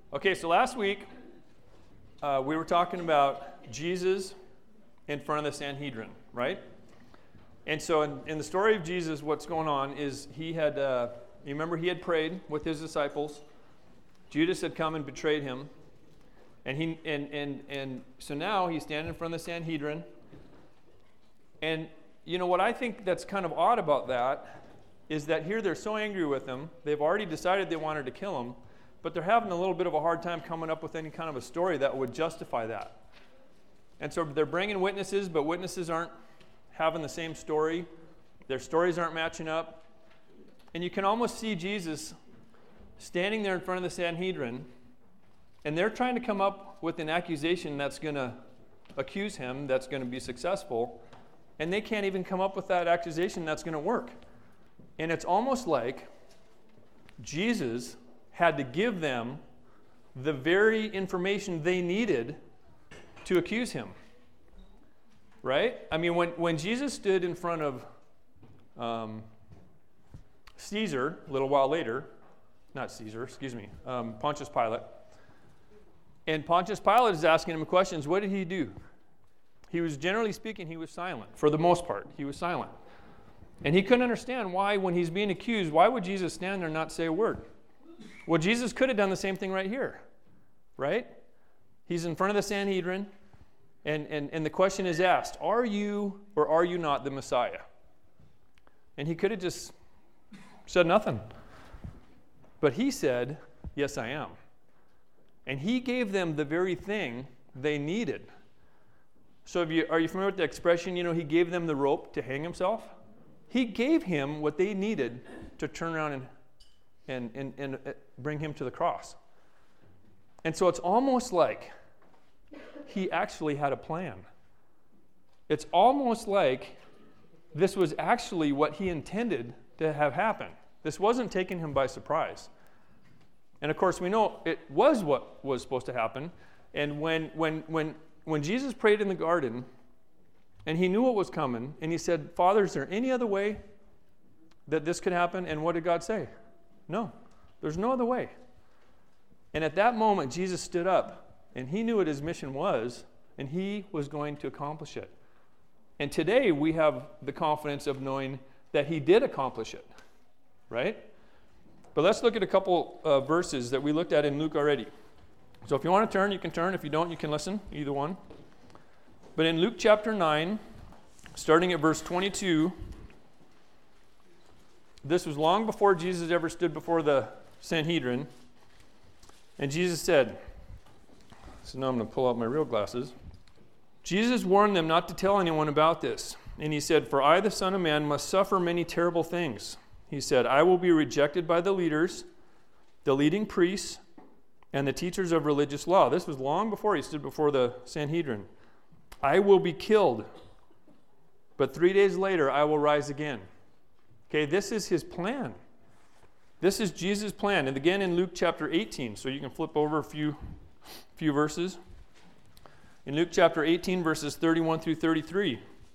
Okay, so last week we were talking about Jesus in front of the Sanhedrin, right? And so in the story of Jesus, what's going on is he had, you remember he had prayed with his disciples. Judas had come and betrayed him. And so now he's standing in front of the Sanhedrin. And you know what I think that's kind of odd about that is that here they're so angry with him. They've already decided they wanted to kill him, but they're having a little bit of a hard time coming up with any kind of a story that would justify that. And so they're bringing witnesses, but witnesses aren't having the same story. Their stories aren't matching up. And you can almost see Jesus standing there in front of the Sanhedrin, and they're trying to come up with an accusation that's going to accuse him, that's going to be successful, and they can't even come up with that accusation that's going to work. And it's almost like Jesus had to give them the very information they needed to accuse him. Right? I mean, when Jesus stood in front of Caesar a little while later, Pontius Pilate, and Pontius Pilate is asking him questions, what did he do? He was, generally speaking, he was silent. For the most part, he was silent. And he couldn't understand why, when he's being accused, why would Jesus stand there and not say a word? Well, Jesus could have done the same thing right here, right? He's in front of the Sanhedrin, and the question is asked, are you or are you not the Messiah? And he could have just said nothing. But he said, yes, I am. And he gave them the very thing they needed. So are you familiar with the expression, he gave them the rope to hang himself? He gave him what they needed to turn around and bring him to the cross. And so it's almost like he actually had a plan. It's almost like this was actually what he intended to have happen. This wasn't taking him by surprise. And of course, we know it was what was supposed to happen. And when Jesus prayed in the garden, and he knew what was coming, and he said, Father, is there any other way that this could happen? And what did God say? No, there's no other way. And at that moment, Jesus stood up, and he knew what his mission was, and he was going to accomplish it. And today, we have the confidence of knowing that he did accomplish it, right? But let's look at a couple verses that we looked at in Luke already. So if you want to turn, you can turn. If you don't, you can listen, either one. But in Luke chapter 9, starting at verse 22, this was long before Jesus ever stood before the Sanhedrin. And Jesus said, so now I'm going to pull out my real glasses. Jesus warned them not to tell anyone about this. And he said, for I, the Son of Man, must suffer many terrible things. He said, I will be rejected by the leaders, the leading priests, and the teachers of religious law. This was long before he stood before the Sanhedrin. I will be killed, but 3 days later I will rise again. Okay, this is his plan. This is Jesus' plan. And again in Luke chapter 18, so you can flip over a few verses. In Luke chapter 18, verses 31 through 33.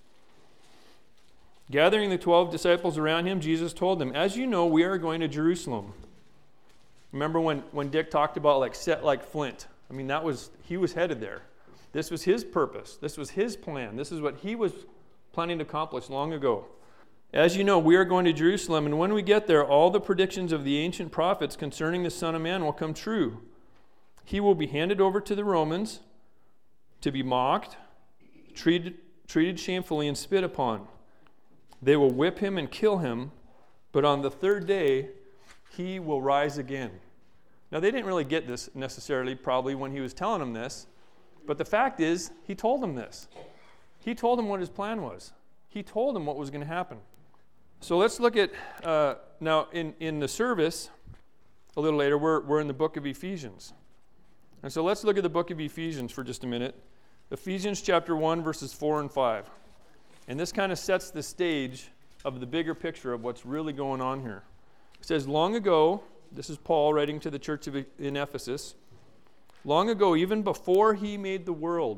Gathering the 12 disciples around him, Jesus told them, as you know, we are going to Jerusalem. Remember when Dick talked about like set like flint? I mean, he was headed there. This was his purpose. This was his plan. This is what he was planning to accomplish long ago. As you know, we are going to Jerusalem, and when we get there, all the predictions of the ancient prophets concerning the Son of Man will come true. He will be handed over to the Romans to be mocked, treated shamefully, and spit upon. They will whip him and kill him, but on the third day, he will rise again. Now, they didn't really get this necessarily, probably, when he was telling them this, but the fact is, he told them this. He told them what his plan was. He told them what was going to happen. So let's look at, now in the service, a little later, we're in the book of Ephesians. And so let's look at the book of Ephesians for just a minute. Ephesians chapter 1, verses 4 and 5. And this kind of sets the stage of the bigger picture of what's really going on here. It says, long ago, this is Paul writing to the church in Ephesus, long ago, even before he made the world,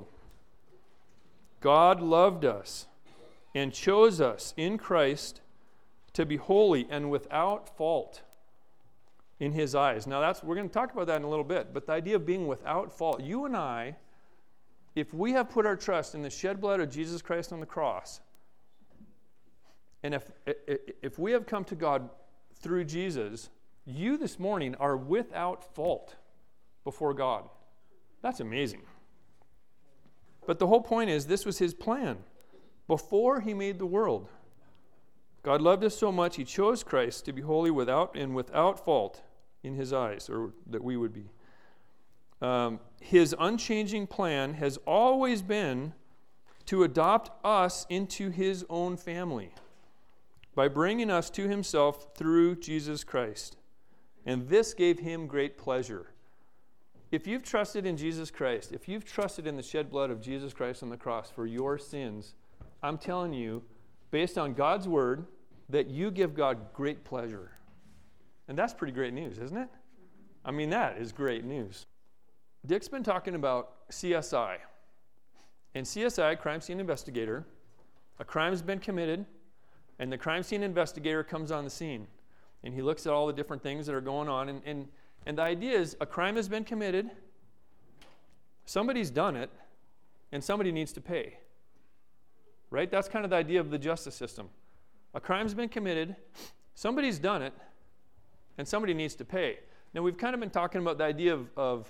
God loved us and chose us in Christ to be holy and without fault in his eyes. Now we're going to talk about that in a little bit, but the idea of being without fault. You and I, if we have put our trust in the shed blood of Jesus Christ on the cross, and if we have come to God through Jesus, you this morning are without fault before God. That's amazing. But the whole point is, this was his plan. Before he made the world, God loved us so much, he chose Christ to be holy without fault in his eyes, or that we would be. His unchanging plan has always been to adopt us into his own family by bringing us to himself through Jesus Christ. And this gave him great pleasure. If you've trusted in Jesus Christ, if you've trusted in the shed blood of Jesus Christ on the cross for your sins, I'm telling you, based on God's word, that you give God great pleasure. And that's pretty great news, isn't it? I mean, that is great news. Dick's been talking about CSI. And CSI, crime scene investigator, a crime has been committed, and the crime scene investigator comes on the scene. And he looks at all the different things that are going on. And the idea is, a crime has been committed, somebody's done it, and somebody needs to pay. Right? That's kind of the idea of the justice system. A crime's been committed, somebody's done it, and somebody needs to pay. Now, we've kind of been talking about the idea of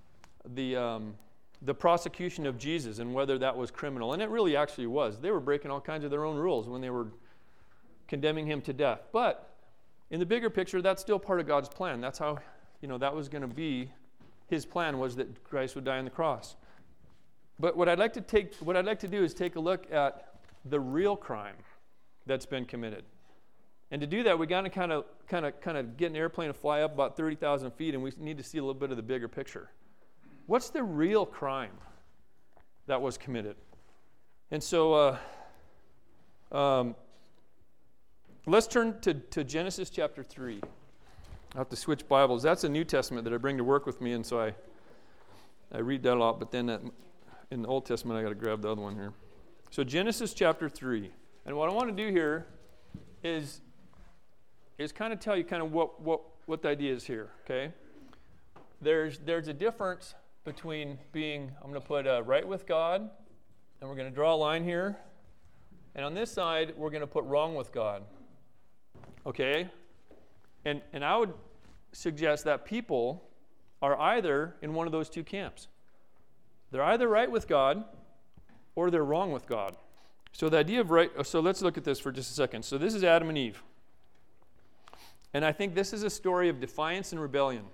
the prosecution of Jesus and whether that was criminal. And it really actually was. They were breaking all kinds of their own rules when they were condemning him to death. But in the bigger picture, that's still part of God's plan. That's how, that was going to be his plan, was that Christ would die on the cross. But what I'd like to do is take a look at the real crime that's been committed. And to do that, we got to kind of get an airplane and fly up about 30,000 feet, and we need to see a little bit of the bigger picture. What's the real crime that was committed? And so let's turn to Genesis chapter 3. I have to switch Bibles. That's a New Testament that I bring to work with me, and so I read that a lot, but then in the Old Testament, I got to grab the other one here. So Genesis chapter 3. And what I want to do here is kind of tell you kind of what the idea is here, okay? There's a difference between being, I'm going to put right with God, and we're going to draw a line here. And on this side, we're going to put wrong with God. Okay? And I would suggest that people are either in one of those two camps. They're either right with God or they're wrong with God. So the idea of right, so let's look at this for just a second. So this is Adam and Eve. And I think this is a story of defiance and rebellion.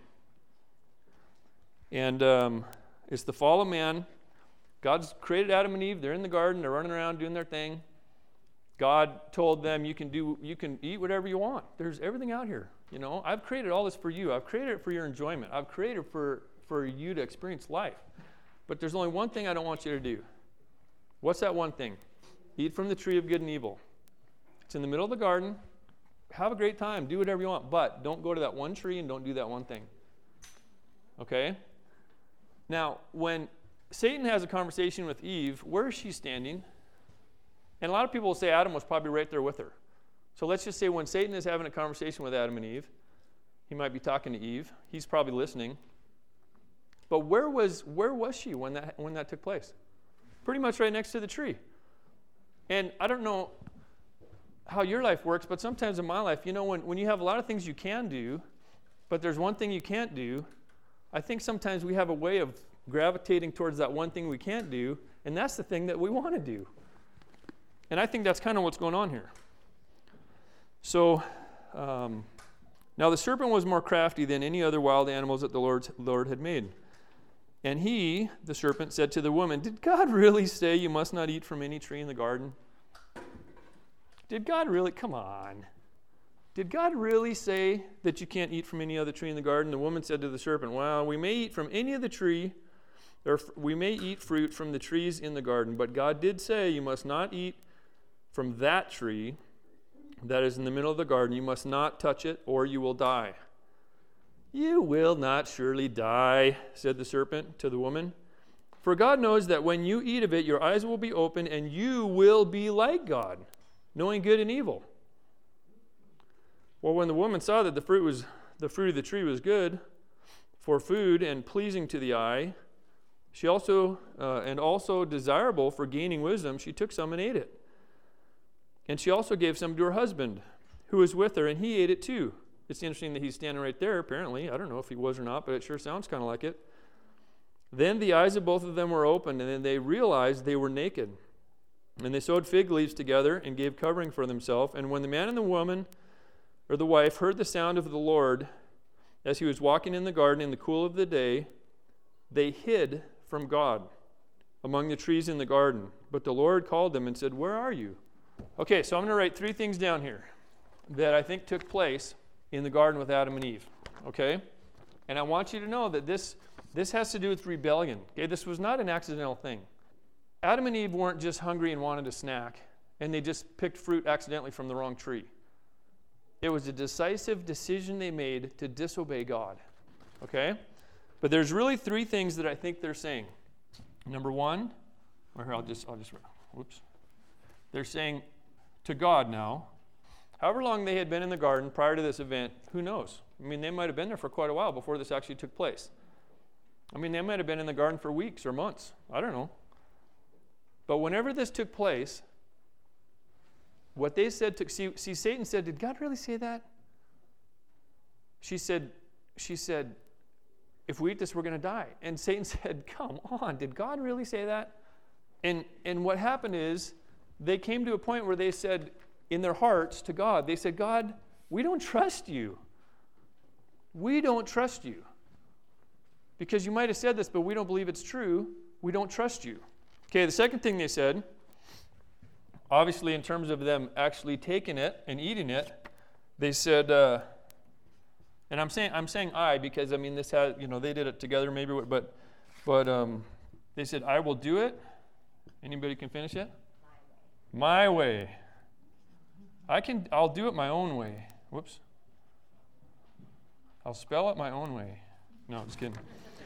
And it's the fall of man. God's created Adam and Eve. They're in the garden. They're running around doing their thing. God told them, you can eat whatever you want. There's everything out here. I've created all this for you. I've created it for your enjoyment. I've created it for you to experience life. But there's only one thing I don't want you to do. What's that one thing? Eat from the tree of good and evil. It's in the middle of the garden. Have a great time. Do whatever you want. But don't go to that one tree and don't do that one thing. Okay? Now, when Satan has a conversation with Eve, where is she standing? And a lot of people will say Adam was probably right there with her. So let's just say when Satan is having a conversation with Adam and Eve, he might be talking to Eve. He's probably listening. But where was she when that took place? Pretty much right next to the tree. And I don't know how your life works, but sometimes in my life, when you have a lot of things you can do, but there's one thing you can't do, I think sometimes we have a way of gravitating towards that one thing we can't do, and that's the thing that we want to do. And I think that's kind of what's going on here. So, now the serpent was more crafty than any other wild animals that the Lord had made. And he, the serpent, said to the woman, "Did God really say you must not eat from any tree in the garden?" Did God really? Come on. Did God really say that you can't eat from any other tree in the garden? The woman said to the serpent, "Well, we may eat from any of the tree, or we may eat fruit from the trees in the garden, but God did say you must not eat from that tree that is in the middle of the garden. You must not touch it, or you will die." "You will not surely die," said the serpent to the woman. "For God knows that when you eat of it, your eyes will be open, and you will be like God, knowing good and evil." Well, when the woman saw that the fruit was the fruit of the tree was good for food and pleasing to the eye, she also desirable for gaining wisdom, she took some and ate it. And she also gave some to her husband, who was with her, and he ate it too. It's interesting that he's standing right there, apparently. I don't know if he was or not, but it sure sounds kind of like it. Then the eyes of both of them were opened, and then they realized they were naked. And they sewed fig leaves together and gave covering for themselves. And when the man and the woman, or the wife, heard the sound of the Lord as he was walking in the garden in the cool of the day, they hid from God among the trees in the garden. But the Lord called them and said, "Where are you?" Okay, so I'm going to write 3 things down here that I think took place in the garden with Adam and Eve. Okay? And I want you to know that this has to do with rebellion. Okay, this was not an accidental thing. Adam and Eve weren't just hungry and wanted a snack, and they just picked fruit accidentally from the wrong tree. It was a decisive decision they made to disobey God. Okay? But there's really 3 things that I think they're saying. Number 1, or here I'll just whoops. They're saying to God now, however long they had been in the garden prior to this event, who knows? I mean, they might have been there for quite a while before this actually took place. I mean, they might have been in the garden for weeks or months. I don't know. But whenever this took place, what they said to see Satan said, "Did God really say that?" She said, "If we eat this, we're going to die." And Satan said, "Come on, did God really say that?" And what happened is they came to a point where they said in their hearts to God, they said, "God, we don't trust you. We don't trust you. Because you might have said this, but we don't believe it's true. We don't trust you." Okay, the second thing they said, obviously in terms of them actually taking it and eating it, they said, and I'm saying I because I mean this has, they did it together maybe, but they said, "I will do it." Anybody can finish it? My way. I'll do it my own way. Whoops. I'll spell it my own way. No, just kidding.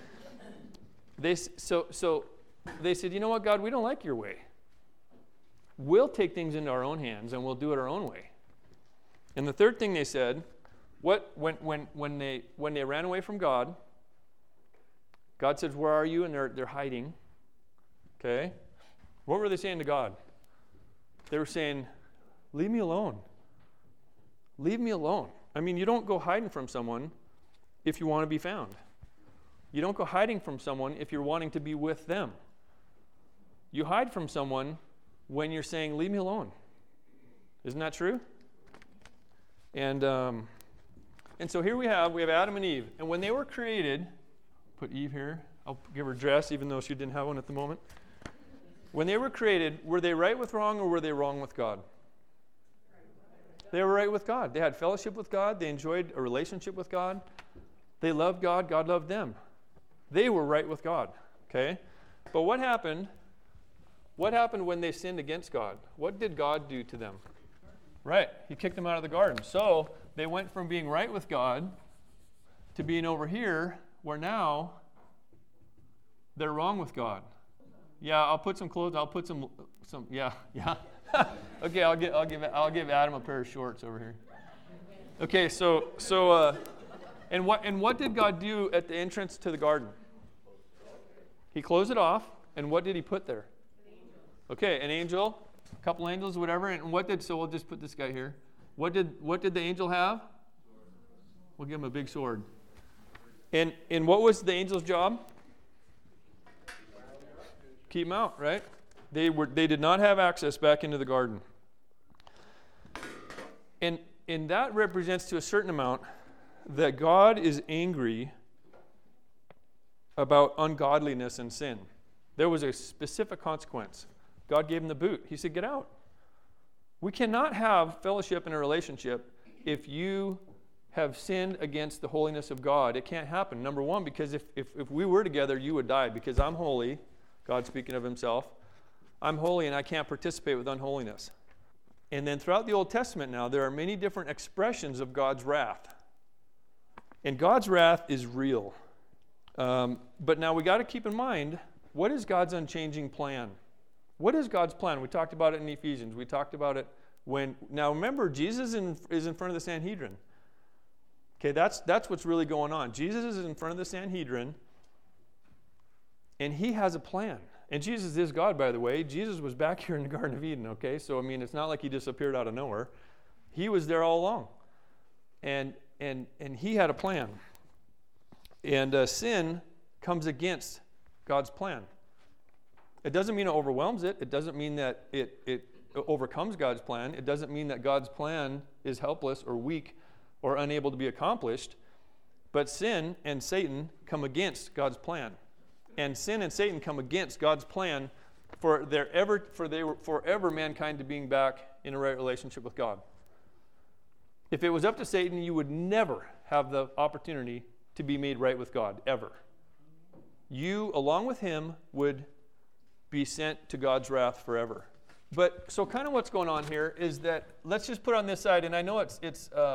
They said, "You know what, God, we don't like your way. We'll take things into our own hands and we'll do it our own way." And the third thing they said, when they ran away from God, God says, "Where are you?" And they're hiding. Okay? What were they saying to God? They were saying, "Leave me alone. Leave me alone." I mean, you don't go hiding from someone if you want to be found. You don't go hiding from someone if you're wanting to be with them. You hide from someone when you're saying, "Leave me alone." Isn't that true? And so here we have Adam and Eve. And when they were created, put Eve here. I'll give her a dress, even though she didn't have one at the moment. When they were created, were they right with wrong or were they wrong with God? They were right with God. They had fellowship with God. They enjoyed a relationship with God. They loved God. God loved them. They were right with God. Okay? But what happened? What happened when they sinned against God? What did God do to them? Right. He kicked them out of the garden. So they went from being right with God to being over here where now they're wrong with God. Yeah, I'll put some clothes. I'll put some. Yeah. Okay, I'll give Adam a pair of shorts over here. Okay, and what did God do at the entrance to the garden? He closed it off, and what did he put there? Okay, an angel, a couple angels, whatever. And so we'll just put this guy here. What did the angel have? We'll give him a big sword. And what was the angel's job? Keep him out, right? They did not have access back into the garden. And that represents to a certain amount that God is angry about ungodliness and sin. There was a specific consequence. God gave him the boot. He said, "Get out." We cannot have fellowship in a relationship if you have sinned against the holiness of God. It can't happen. Number one, because if we were together, you would die because I'm holy. God speaking of himself. I'm holy and I can't participate with unholiness. And then throughout the Old Testament now, there are many different expressions of God's wrath. And God's wrath is real. But now we got to keep in mind, what is God's unchanging plan? What is God's plan? We talked about it in Ephesians. We talked about it now remember, Jesus is in front of the Sanhedrin. Okay, that's what's really going on. Jesus is in front of the Sanhedrin, and he has a plan. And Jesus is God, by the way. Jesus was back here in the Garden of Eden, okay? So, I mean, it's not like he disappeared out of nowhere. He was there all along. And he had a plan. And sin comes against God's plan. It doesn't mean it overwhelms it. It doesn't mean that it overcomes God's plan. It doesn't mean that God's plan is helpless or weak or unable to be accomplished. But sin and Satan come against God's plan. And sin and Satan come against God's plan for forever mankind to being back in a right relationship with God. If it was up to Satan, you would never have the opportunity to be made right with God, ever. You, along with him, would be sent to God's wrath forever. But so kind of what's going on here is that, let's just put on this side, and I know it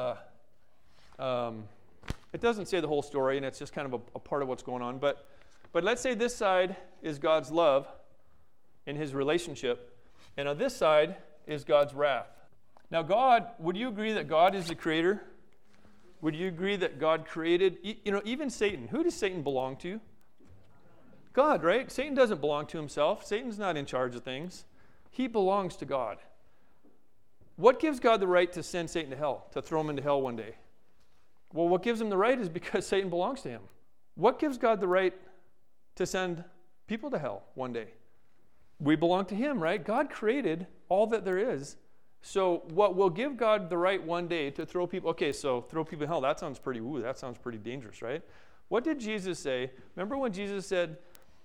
doesn't say the whole story, and it's just kind of a part of what's going on, but let's say this side is God's love in his relationship, and on this side is God's wrath. Now God, would you agree that God is the creator? Would you agree that God created, even Satan? Who does Satan belong to? God, right? Satan doesn't belong to himself. Satan's not in charge of things. He belongs to God. What gives God the right to send Satan to hell, to throw him into hell one day? Well, what gives him the right is because Satan belongs to him. What gives God the right to send people to hell one day? We belong to him, right? God created all that there is. So what will give God the right one day to throw people, okay, so throw people in hell, that sounds pretty dangerous, right? What did Jesus say? Remember when Jesus said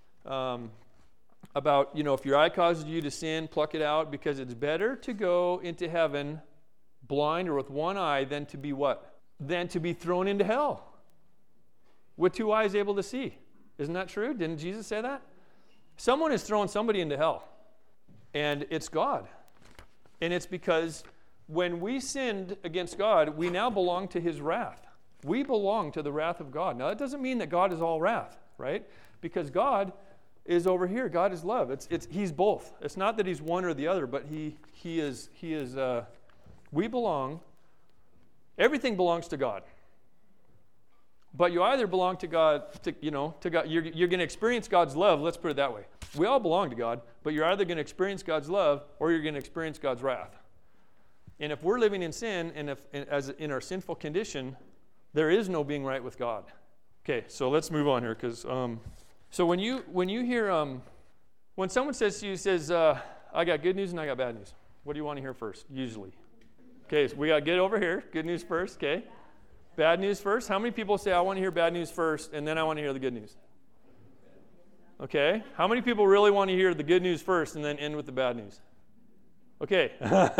about, if your eye causes you to sin, pluck it out, because it's better to go into heaven blind or with one eye than to be what? Than to be thrown into hell with two eyes able to see. Isn't that true? Didn't Jesus say that? Someone is throwing somebody into hell, and it's God. And it's because when we sinned against God, we now belong to his wrath. We belong to the wrath of God. Now, that doesn't mean that God is all wrath, right? Because God is over here. God is love. He's both. It's not that he's one or the other, but he is. We belong. Everything belongs to God. But you either belong to God, to God. You're going to experience God's love. Let's put it that way. We all belong to God, but you're either going to experience God's love or you're going to experience God's wrath. And if we're living in sin, and as in our sinful condition, there is no being right with God. Okay, so let's move on here, because so when you hear when someone says to you, I got good news and I got bad news. What do you want to hear first? Usually. Okay, so we got to get over here. Good news first. Okay. Bad news first. How many people say, I want to hear bad news first, and then I want to hear the good news? Okay. How many people really want to hear the good news first and then end with the bad news? Okay.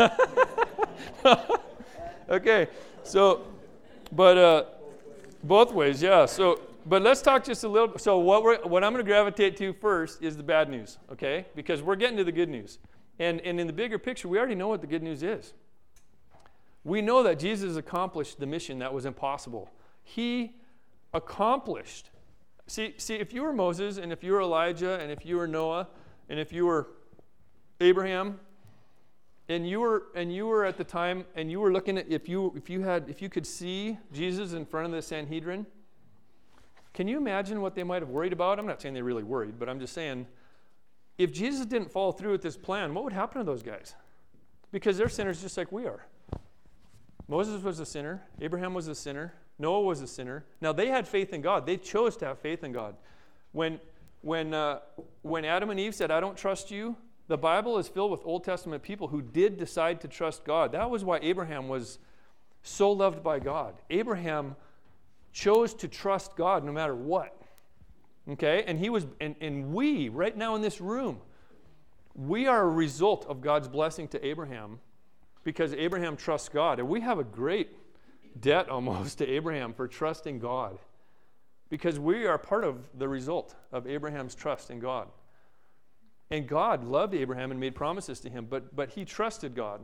Okay. So, but both ways, yeah. So, but let's talk just a little. So what I'm going to gravitate to first is the bad news, okay? Because we're getting to the good news. And in the bigger picture, we already know what the good news is. We know that Jesus accomplished the mission that was impossible. He accomplished. See, if you were Moses, and if you were Elijah, and if you were Noah, and if you were Abraham, and you were at the time, and you were looking at if you could see Jesus in front of the Sanhedrin, can you imagine what they might have worried about? I'm not saying they really worried, but I'm just saying, if Jesus didn't follow through with this plan, what would happen to those guys? Because they're sinners just like we are. Moses was a sinner. Abraham was a sinner. Noah was a sinner. Now, they had faith in God. They chose to have faith in God. When Adam and Eve said, I don't trust you, the Bible is filled with Old Testament people who did decide to trust God. That was why Abraham was so loved by God. Abraham chose to trust God no matter what. Okay? And we, right now in this room, we are a result of God's blessing to Abraham, because Abraham trusts God. And we have a great debt almost to Abraham for trusting God, because we are part of the result of Abraham's trust in God. And God loved Abraham and made promises to him, but he trusted God.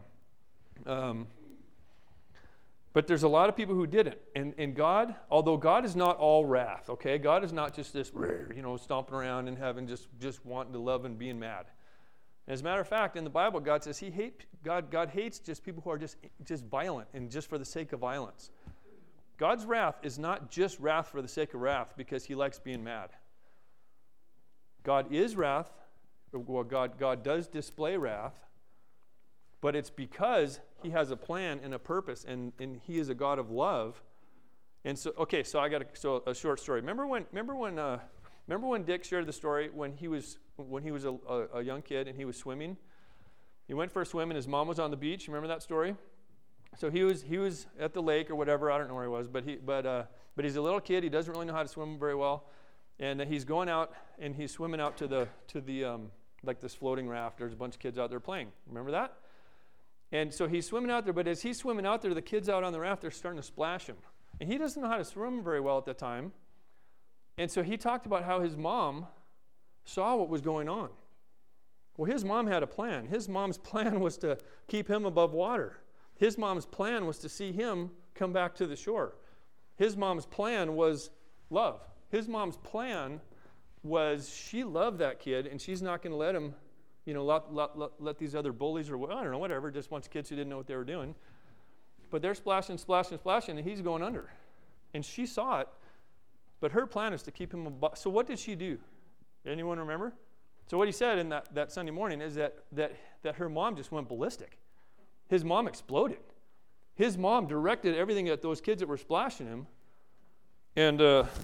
But there's a lot of people who didn't. And God, although God is not all wrath, okay? God is not just this, stomping around in heaven, just wanting to love and being mad. As a matter of fact, in the Bible, God says God hates just people who are just violent and just for the sake of violence. God's wrath is not just wrath for the sake of wrath because he likes being mad. God is wrath. Well, God does display wrath, but it's because he has a plan and a purpose, and he is a God of love. And so, okay, so I got a short story. Remember when Dick shared the story when he was a young kid and he was swimming? He went for a swim and his mom was on the beach. Remember that story? So he was at the lake or whatever. I don't know where he was, but he's a little kid. He doesn't really know how to swim very well, and he's going out and he's swimming out to the like this floating raft. There's a bunch of kids out there playing. Remember that? And so he's swimming out there, but as he's swimming out there, the kids out on the raft are starting to splash him, and he doesn't know how to swim very well at that time. And so he talked about how his mom saw what was going on. Well, his mom had a plan. His mom's plan was to keep him above water. His mom's plan was to see him come back to the shore. His mom's plan was love. His mom's plan was she loved that kid, and she's not going to let him, let these other bullies or I don't know, whatever, just a bunch of kids who didn't know what they were doing. But they're splashing, and he's going under. And she saw it, but her plan is to keep him above. So what did she do? Anyone remember? So what he said in that Sunday morning is that her mom just went ballistic. His mom exploded. His mom directed everything at those kids that were splashing him, and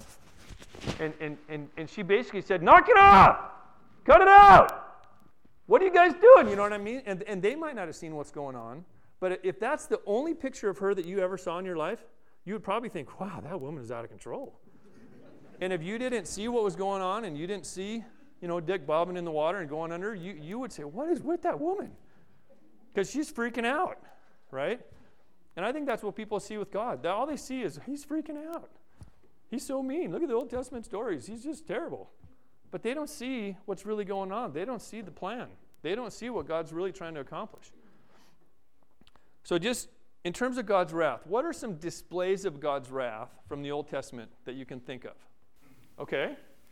she basically said, "Knock it off! Cut it out! What are you guys doing?" You know what I mean? And they might not have seen what's going on, but if that's the only picture of her that you ever saw in your life, you would probably think, "Wow, that woman is out of control." And if you didn't see what was going on, and you didn't see, Dick bobbing in the water and going under, you would say, "What is with that woman?" Because she's freaking out, right? And I think that's what people see with God. All they see is he's freaking out. He's so mean. Look at the Old Testament stories. He's just terrible. But they don't see what's really going on. They don't see the plan. They don't see what God's really trying to accomplish. So just in terms of God's wrath, what are some displays of God's wrath from the Old Testament that you can think of? Okay.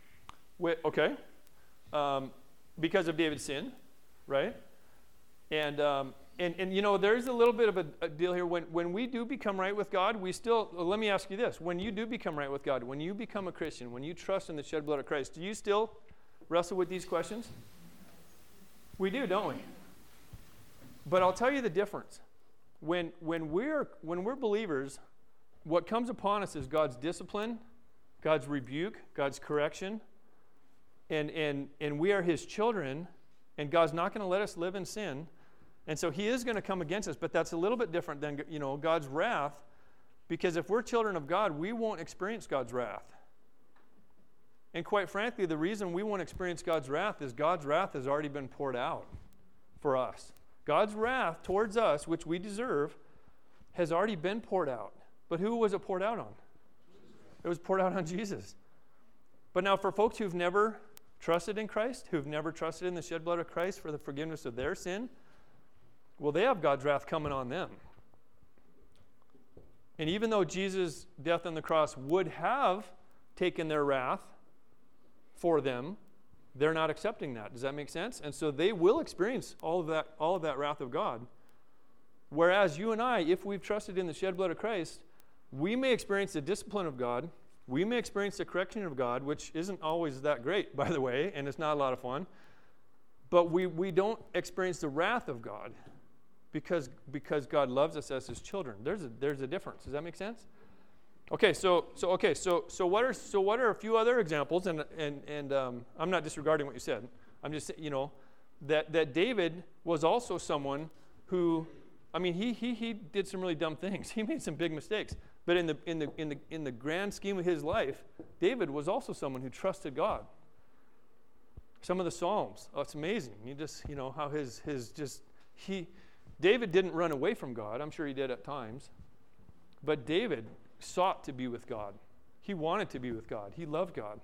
Because of David's sin, right? And there's a little bit of a deal here. When we do become right with God, let me ask you this. When you do become right with God, when you become a Christian, when you trust in the shed blood of Christ, do you still wrestle with these questions? We do, don't we? But I'll tell you the difference. When we're believers, what comes upon us is God's discipline, God's rebuke, God's correction, and we are his children, and God's not going to let us live in sin. And so he is going to come against us, but that's a little bit different than, God's wrath, because if we're children of God, we won't experience God's wrath. And quite frankly, the reason we won't experience God's wrath is God's wrath has already been poured out for us. God's wrath towards us, which we deserve, has already been poured out. But who was it poured out on? It was poured out on Jesus. But now for folks who've never trusted in Christ, who've never trusted in the shed blood of Christ for the forgiveness of their sin, well, they have God's wrath coming on them. And even though Jesus' death on the cross would have taken their wrath for them, they're not accepting that. Does that make sense? And so they will experience all of that wrath of God. Whereas you and I, if we've trusted in the shed blood of Christ, we may experience the discipline of God. We may experience the correction of God, which isn't always that great, by the way, and it's not a lot of fun. But we don't experience the wrath of God because God loves us as his children. There's a difference. Does that make sense? Okay, so what are a few other examples? And I'm not disregarding what you said. I'm just that David was also someone who, he did some really dumb things. He made some big mistakes. But in the grand scheme of his life, David was also someone who trusted God. Some of the Psalms, it's amazing. How David didn't run away from God. I'm sure he did at times. But David sought to be with God. He wanted to be with God. He loved God.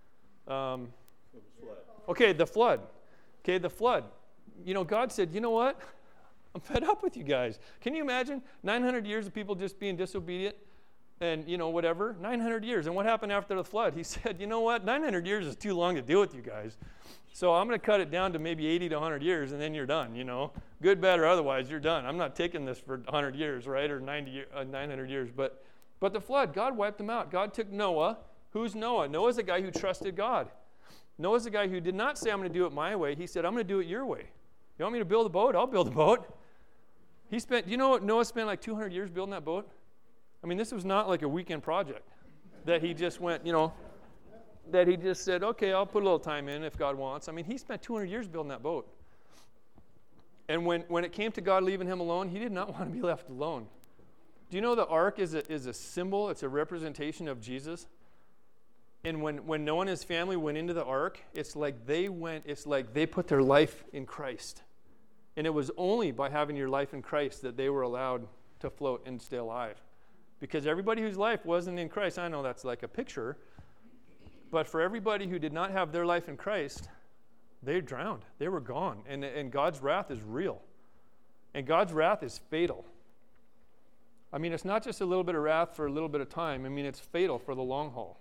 The flood. Okay, the flood. God said, you know what? I'm fed up with you guys. Can you imagine 900 years of people just being disobedient and, whatever? 900 years. And what happened after the flood? He said, you know what? 900 years is too long to deal with you guys. So I'm going to cut it down to maybe 80 to 100 years, and then you're done, Good, bad, or otherwise, you're done. I'm not taking this for 100 years, right, or 900 years. But But the flood, God wiped them out. God took Noah. Who's Noah? Noah's a guy who trusted God. Noah's a guy who did not say, I'm going to do it my way. He said, I'm going to do it your way. You want me to build a boat? I'll build a boat. You know what Noah spent like 200 years building that boat? I mean, this was not like a weekend project that he just went, that he just said, okay, I'll put a little time in if God wants. I mean, he spent 200 years building that boat. And when it came to God leaving him alone, he did not want to be left alone. Do you know the ark is a symbol? It's a representation of Jesus. And when Noah and his family went into the ark, it's like they put their life in Christ. And it was only by having your life in Christ that they were allowed to float and stay alive. Because everybody whose life wasn't in Christ, I know that's like a picture, but for everybody who did not have their life in Christ, they drowned. They were gone. And God's wrath is real. And God's wrath is fatal. I mean, it's not just a little bit of wrath for a little bit of time. I mean, it's fatal for the long haul.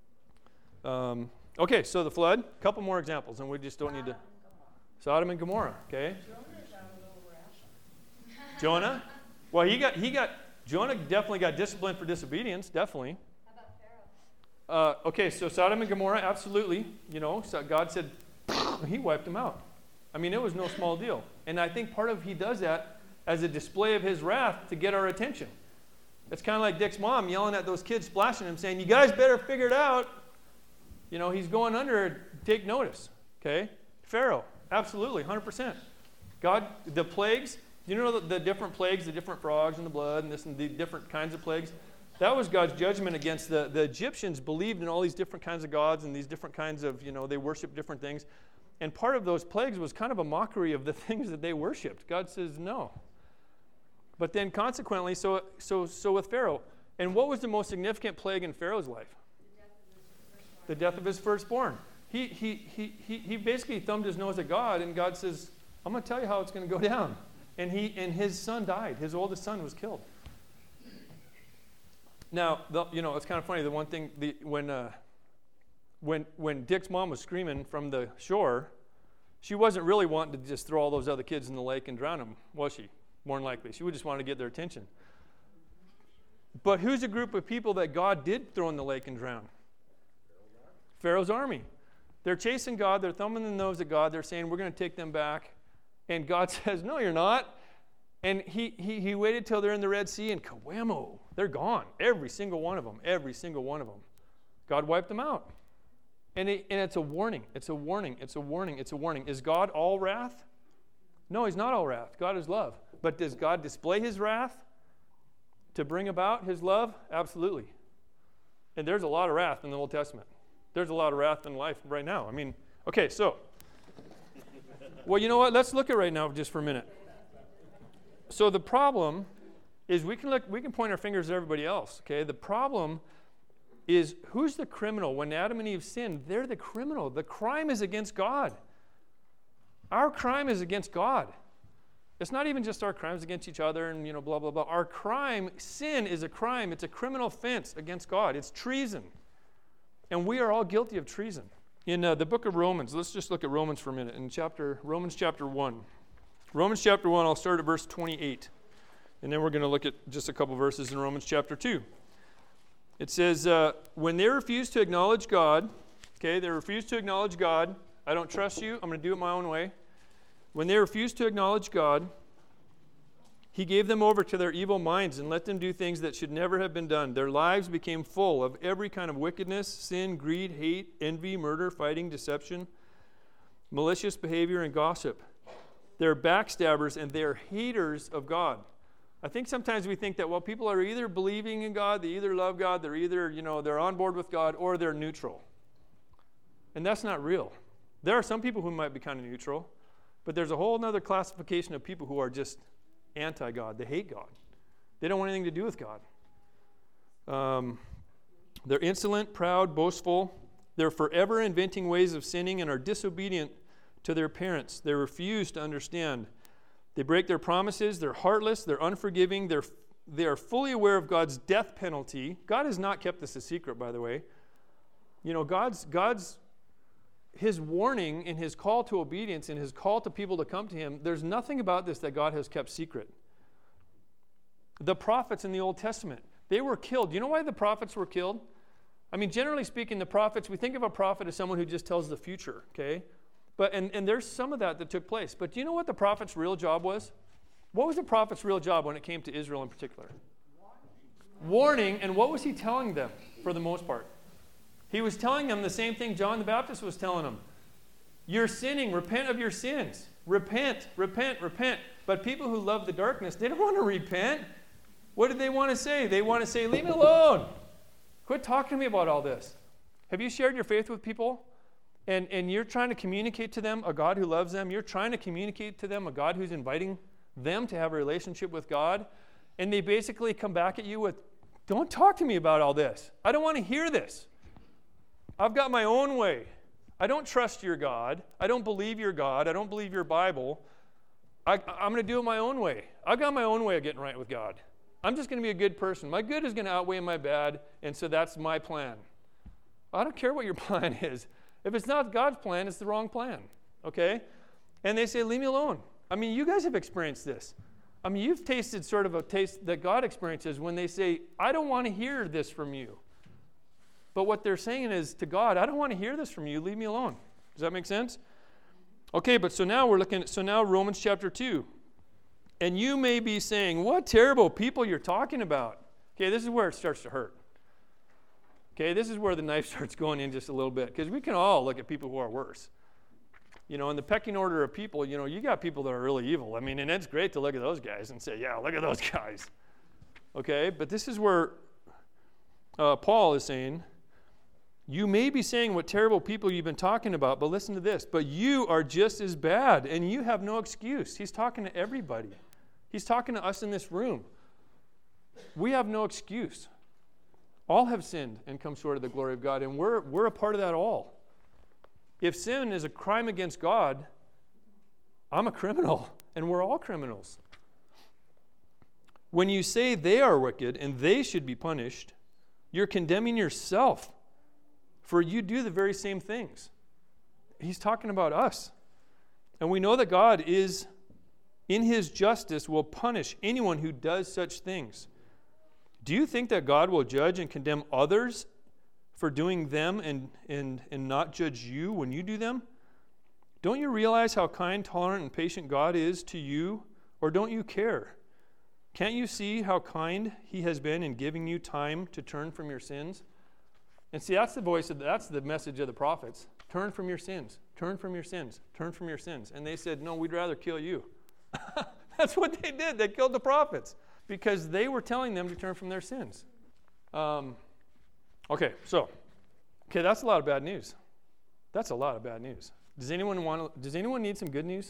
Okay, so the flood. A couple more examples, and we just don't need to. Sodom and Gomorrah, okay? Jonah? Well, Jonah definitely got disciplined for disobedience, definitely. How about Pharaoh? Okay, so Sodom and Gomorrah, absolutely. So God said, he wiped them out. I mean, it was no small deal. And I think part of he does that as a display of his wrath to get our attention. It's kind of like Dick's mom yelling at those kids, splashing him, saying, you guys better figure it out. He's going under, take notice, okay? Pharaoh, absolutely, 100%. God, the plagues, you know the different plagues, the different frogs and the blood and this and the different kinds of plagues? That was God's judgment against the Egyptians believed in all these different kinds of gods and these different kinds of, they worshiped different things. And part of those plagues was kind of a mockery of the things that they worshiped. God says no. But then consequently, so with Pharaoh. And what was the most significant plague in Pharaoh's life? The death of his firstborn. He basically thumbed his nose at God, and God says, I'm going to tell you how it's going to go down. And his son died. His oldest son was killed. Now, it's kind of funny. The one thing, when Dick's mom was screaming from the shore, she wasn't really wanting to just throw all those other kids in the lake and drown them, was she? More than likely. She would just want to get their attention. But who's a group of people that God did throw in the lake and drown? Pharaoh's army. They're chasing God. They're thumbing the nose at God. They're saying, we're going to take them back. And God says, no, you're not. And he waited till they're in the Red Sea, and kawamo, they're gone. Every single one of them. Every single one of them. God wiped them out. And it's a warning. It's a warning. It's a warning. It's a warning. Is God all wrath? No, he's not all wrath. God is love. But does God display his wrath to bring about his love? Absolutely. And there's a lot of wrath in the Old Testament. There's a lot of wrath in life right now. I mean, okay, so. Well, you know what? Let's look at right now just for a minute. So the problem is we can point our fingers at everybody else, okay? The problem is who's the criminal? When Adam and Eve sinned, they're the criminal. The crime is against God. Our crime is against God. It's not even just our crimes against each other and, blah, blah, blah. Our crime, sin is a crime. It's a criminal offense against God. It's treason. And we are all guilty of treason. In the book of Romans, let's just look at Romans for a minute. In Romans chapter 1. Romans chapter 1, I'll start at verse 28. And then we're going to look at just a couple verses in Romans chapter 2. It says, when they refuse to acknowledge God, okay, they refuse to acknowledge God. I don't trust you. I'm going to do it my own way. When they refused to acknowledge God, he gave them over to their evil minds and let them do things that should never have been done. Their lives became full of every kind of wickedness, sin, greed, hate, envy, murder, fighting, deception, malicious behavior, and gossip. They're backstabbers and they're haters of God. I think sometimes we think that, people are either believing in God, they either love God, they're either, they're on board with God, or they're neutral. And that's not real. There are some people who might be kind of neutral, but there's a whole other classification of people who are just anti-God. They hate God. They don't want anything to do with God. They're insolent, proud, boastful. They're forever inventing ways of sinning and are disobedient to their parents. They refuse to understand. They break their promises. They're heartless. They're unforgiving. They are fully aware of God's death penalty. God has not kept this a secret, by the way. God's his warning and his call to obedience and his call to people to come to him, there's nothing about this that God has kept secret. The prophets in the Old Testament, They were killed. You know why the prophets were killed? I mean, generally speaking, the prophets, we think of a prophet as someone who just tells the future, okay? But and there's some of that took place. But do you know what the prophet's real job was? What was the prophet's real job when it came to Israel in particular? Warning. And what was he telling them for the most part? He was telling them the same thing John the Baptist was telling them. You're sinning. Repent of your sins. Repent, repent, repent. But people who love the darkness, they don't want to repent. What did they want to say? They want to say, leave me alone. Quit talking to me about all this. Have you shared your faith with people? And you're trying to communicate to them a God who loves them. You're trying to communicate to them a God who's inviting them to have a relationship with God. And they basically come back at you with, don't talk to me about all this. I don't want to hear this. I've got my own way. I don't trust your God. I don't believe your God. I don't believe your Bible. I'm going to do it my own way. I've got my own way of getting right with God. I'm just going to be a good person. My good is going to outweigh my bad, and so that's my plan. I don't care what your plan is. If it's not God's plan, it's the wrong plan, okay? And they say, leave me alone. I mean, you guys have experienced this. I mean, you've tasted sort of a taste that God experiences when they say, I don't want to hear this from you. But what they're saying is to God, I don't want to hear this from you. Leave me alone. Does that make sense? Okay, but so now we're looking at, Romans chapter 2. And you may be saying, what terrible people you're talking about. Okay, this is where it starts to hurt. Okay, this is where the knife starts going in just a little bit. Because we can all look at people who are worse. You know, in the pecking order of people, you know, you got people that are really evil. I mean, and it's great to look at those guys and say, yeah, look at those guys. Okay, but this is where Paul is saying, you may be saying what terrible people you've been talking about, but listen to this. But you are just as bad, and you have no excuse. He's talking to everybody. He's talking to us in this room. We have no excuse. All have sinned and come short of the glory of God, and we're a part of that all. If sin is a crime against God, I'm a criminal, and we're all criminals. When you say they are wicked and they should be punished, you're condemning yourself, for you do the very same things. He's talking about us. And we know that God is, in his justice, will punish anyone who does such things. Do you think that God will judge and condemn others for doing them and not judge you when you do them? Don't you realize how kind, tolerant, and patient God is to you, or don't you care? Can't you see how kind he has been in giving you time to turn from your sins? And see, that's the message of the prophets. Turn from your sins. Turn from your sins. Turn from your sins. And they said, no, we'd rather kill you. That's what they did. They killed the prophets because they were telling them to turn from their sins. Okay, that's a lot of bad news. That's a lot of bad news. Does anyone need some good news?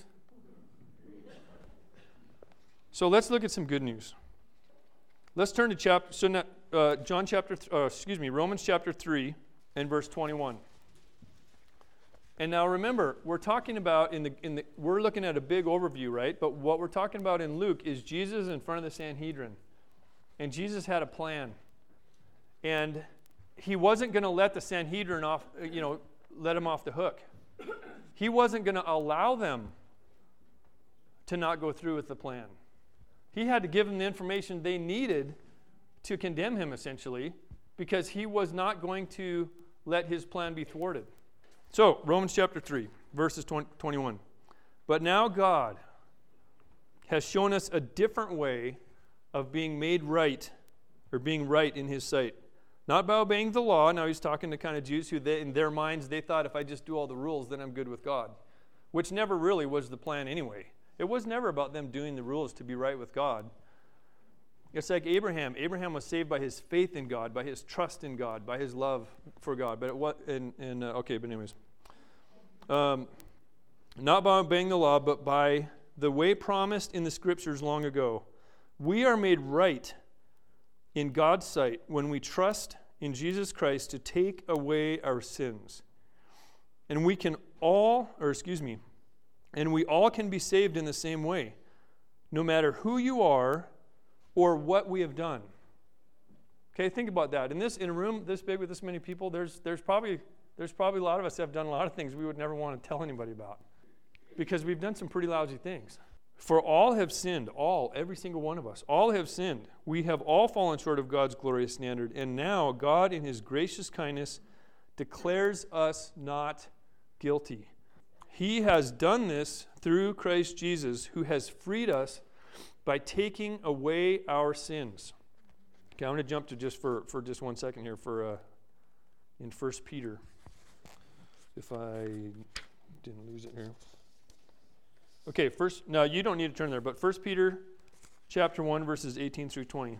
So let's look at some good news. Let's turn to Romans chapter 3 and verse 21. And now remember, we're talking about we're looking at a big overview, right? But what we're talking about in Luke is Jesus in front of the Sanhedrin. And Jesus had a plan. And he wasn't going to let the Sanhedrin let him off the hook. He wasn't going to allow them to not go through with the plan. He had to give them the information they needed to condemn him, essentially, because he was not going to let his plan be thwarted. So, Romans chapter 3, verses 21. But now God has shown us a different way of being made right, or being right in his sight. Not by obeying the law. Now he's talking to kind of Jews who, in their minds, they thought if I just do all the rules, then I'm good with God. Which never really was the plan anyway. It was never about them doing the rules to be right with God. It's like Abraham. Abraham was saved by his faith in God, by his trust in God, by his love for God. But anyways. Not by obeying the law, but by the way promised in the scriptures long ago. We are made right in God's sight when we trust in Jesus Christ to take away our sins. And we all can be saved in the same way, no matter who you are or what we have done. Okay, think about that. In a room this big with this many people, there's probably a lot of us that have done a lot of things we would never want to tell anybody about because we've done some pretty lousy things. For all have sinned, every single one of us, all have sinned. We have all fallen short of God's glorious standard, and now God in his gracious kindness declares us not guilty. He has done this through Christ Jesus, who has freed us by taking away our sins. Okay, I'm going to jump to just for just 1 second here in 1 Peter, if I didn't lose it here. Okay, no, you don't need to turn there, but 1 Peter chapter 1, verses 18 through 20.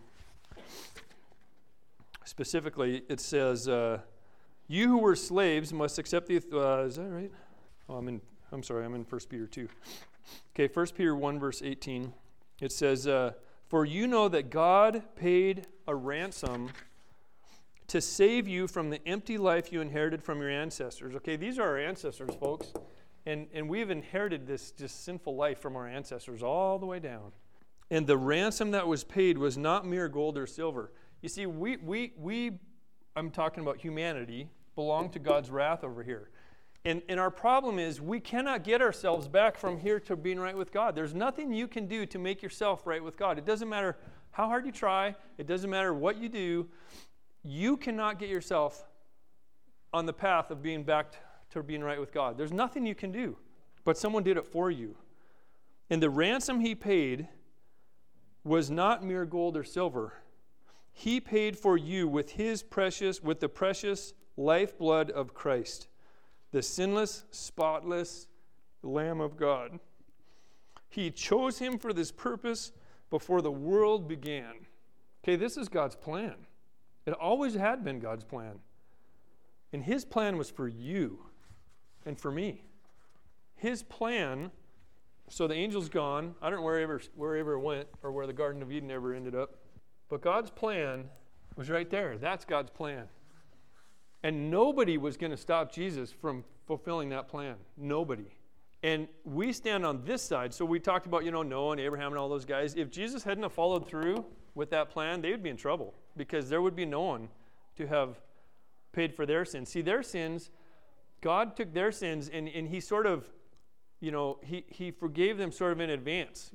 Specifically, it says, you who were slaves must accept the... is that right? Oh, I'm in 1 Peter 2. Okay, 1 Peter 1, verse 18. It says, for you know that God paid a ransom to save you from the empty life you inherited from your ancestors. Okay, these are our ancestors, folks. And we've inherited this just sinful life from our ancestors all the way down. And the ransom that was paid was not mere gold or silver. You see, we I'm talking about humanity, belong to God's wrath over here. And our problem is we cannot get ourselves back from here to being right with God. There's nothing you can do to make yourself right with God. It doesn't matter how hard you try. It doesn't matter what you do. You cannot get yourself on the path of being back to being right with God. There's nothing you can do, but someone did it for you. And the ransom he paid was not mere gold or silver. He paid for you with the precious lifeblood of Christ, the sinless, spotless Lamb of God. He chose him for this purpose before the world began. Okay, this is God's plan. It always had been God's plan. And his plan was for you and for me. His plan, so the angel's gone. I don't know wherever it went or where the Garden of Eden ever ended up. But God's plan was right there. That's God's plan. And nobody was going to stop Jesus from fulfilling that plan. Nobody. And we stand on this side. So we talked about, Noah and Abraham and all those guys. If Jesus hadn't have followed through with that plan, they would be in trouble because there would be no one to have paid for their sins. See, their sins, God took their sins and he sort of, he forgave them sort of in advance,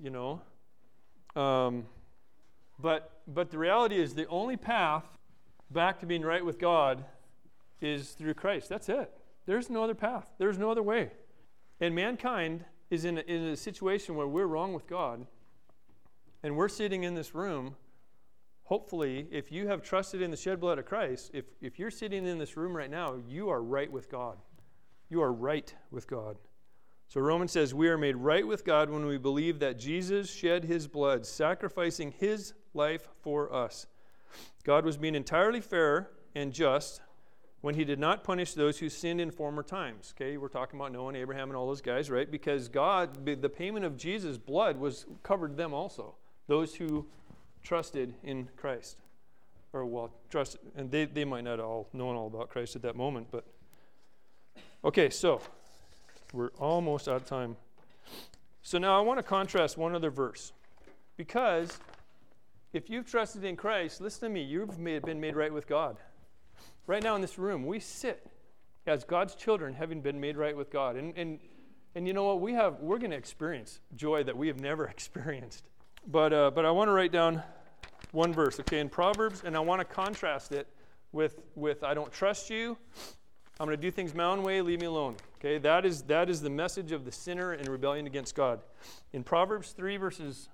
But the reality is the only path back to being right with God is through Christ. That's it. There's no other path. There's no other way. And mankind is in a situation where we're wrong with God, and we're sitting in this room. Hopefully, if you have trusted in the shed blood of Christ, if you're sitting in this room right now, you are right with God. You are right with God. So Romans says, we are made right with God when we believe that Jesus shed his blood, sacrificing his life for us. God was being entirely fair and just when he did not punish those who sinned in former times. Okay, we're talking about Noah and Abraham and all those guys, right? Because God, the payment of Jesus' blood covered them also. Those who trusted in Christ. Trusted, and they might not all known all about Christ at that moment, but okay, so we're almost out of time. So now I want to contrast one other verse. Because if you've trusted in Christ, listen to me, you've been made right with God. Right now in this room, we sit as God's children having been made right with God. And you know what? We're going to experience joy that we have never experienced. But I want to write down one verse, okay, in Proverbs, and I want to contrast it with I don't trust you. I'm going to do things my own way, leave me alone. Okay, that is the message of the sinner in rebellion against God. In Proverbs 3 verses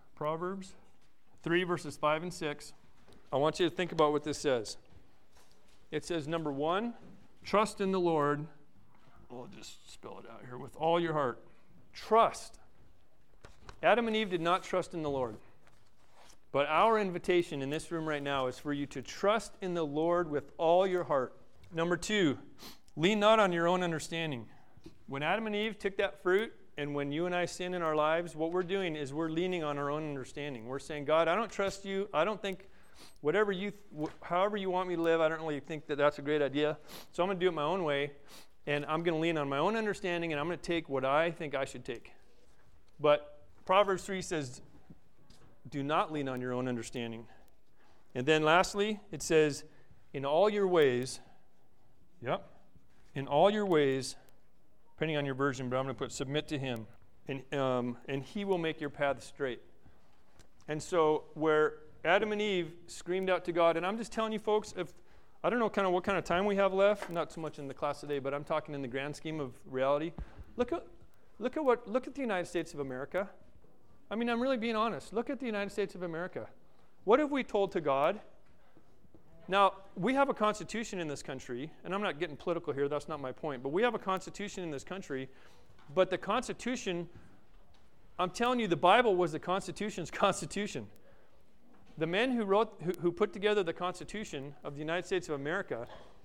5 and 6, I want you to think about what this says. It says, number 1, trust in the Lord. I'll just spell it out here. With all your heart. Trust. Adam and Eve did not trust in the Lord. But our invitation in this room right now is for you to trust in the Lord with all your heart. Number 2, lean not on your own understanding. When Adam and Eve took that fruit, and when you and I sin in our lives, what we're doing is we're leaning on our own understanding. We're saying, God, I don't trust you. I don't think however you want me to live, I don't really think that that's a great idea. So I'm going to do it my own way, and I'm going to lean on my own understanding, and I'm going to take what I think I should take. But Proverbs 3 says, do not lean on your own understanding. And then lastly, it says, in all your ways, in all your ways, depending on your version, but I'm going to put submit to him. and he will make your path straight. And so where Adam and Eve screamed out to God, and I'm just telling you folks, if I don't know what kind of time we have left, not so much in the class today, but I'm talking in the grand scheme of reality. Look at the United States of America. I mean, I'm really being honest. Look at the United States of America. What have we told to God? Now, we have a constitution in this country, and I'm not getting political here, that's not my point, but we have a constitution in this country, but the Constitution, I'm telling you, the Bible was the Constitution's constitution. The men who put together the Constitution of the United States of America,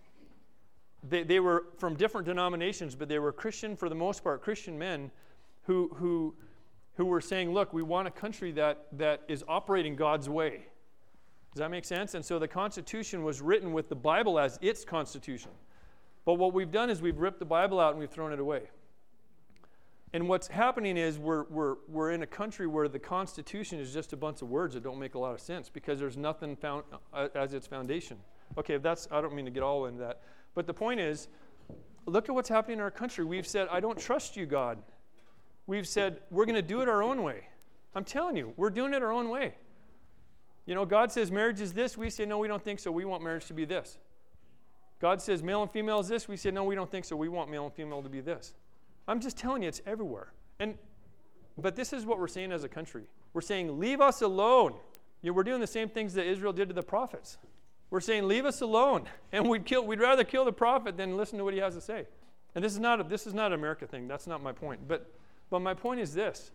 they were from different denominations, but they were Christian, for the most part, Christian men who were saying, look, we want a country that is operating God's way. Does that make sense? And so the Constitution was written with the Bible as its constitution. But what we've done is we've ripped the Bible out and we've thrown it away. And what's happening is we're in a country where the Constitution is just a bunch of words that don't make a lot of sense because there's nothing found as its foundation. Okay, I don't mean to get all into that. But the point is, look at what's happening in our country. We've said, I don't trust you, God. We've said, we're going to do it our own way. I'm telling you, we're doing it our own way. You know, God says marriage is this. We say, no, we don't think so. We want marriage to be this. God says male and female is this. We say, no, we don't think so. We want male and female to be this. I'm just telling you, it's everywhere. But this is what we're saying as a country. We're saying, leave us alone. We're doing the same things that Israel did to the prophets. We're saying, leave us alone. And we'd rather kill the prophet than listen to what he has to say. And this is not an America thing. That's not my point. But my point is this.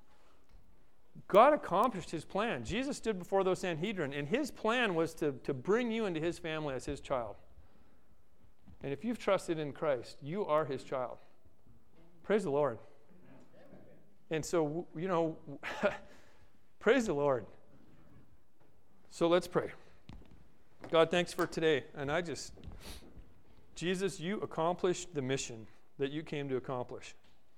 God accomplished his plan. Jesus stood before those Sanhedrin, and his plan was to bring you into his family as his child. And if you've trusted in Christ, you are his child. Praise the Lord. And so, praise the Lord. So let's pray. God, thanks for today. And Jesus, you accomplished the mission that you came to accomplish.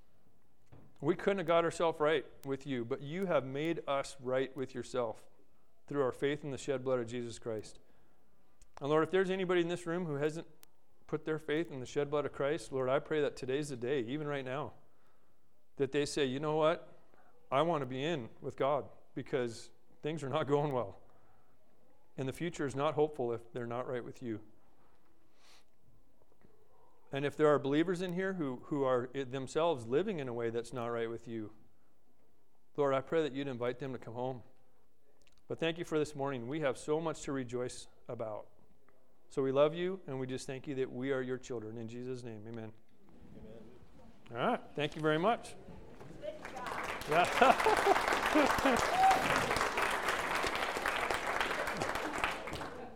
We couldn't have got ourselves right with you, but you have made us right with yourself through our faith in the shed blood of Jesus Christ. And Lord, if there's anybody in this room who hasn't put their faith in the shed blood of Christ, Lord, I pray that today's the day, even right now, that they say, you know what? I want to be in with God because things are not going well. And the future is not hopeful if they're not right with you. And if there are believers in here who are themselves living in a way that's not right with you, Lord, I pray that you'd invite them to come home. But thank you for this morning. We have so much to rejoice about. So we love you, and we just thank you that we are your children. In Jesus' name, amen. Amen. All right. Thank you very much. Good job. Yeah.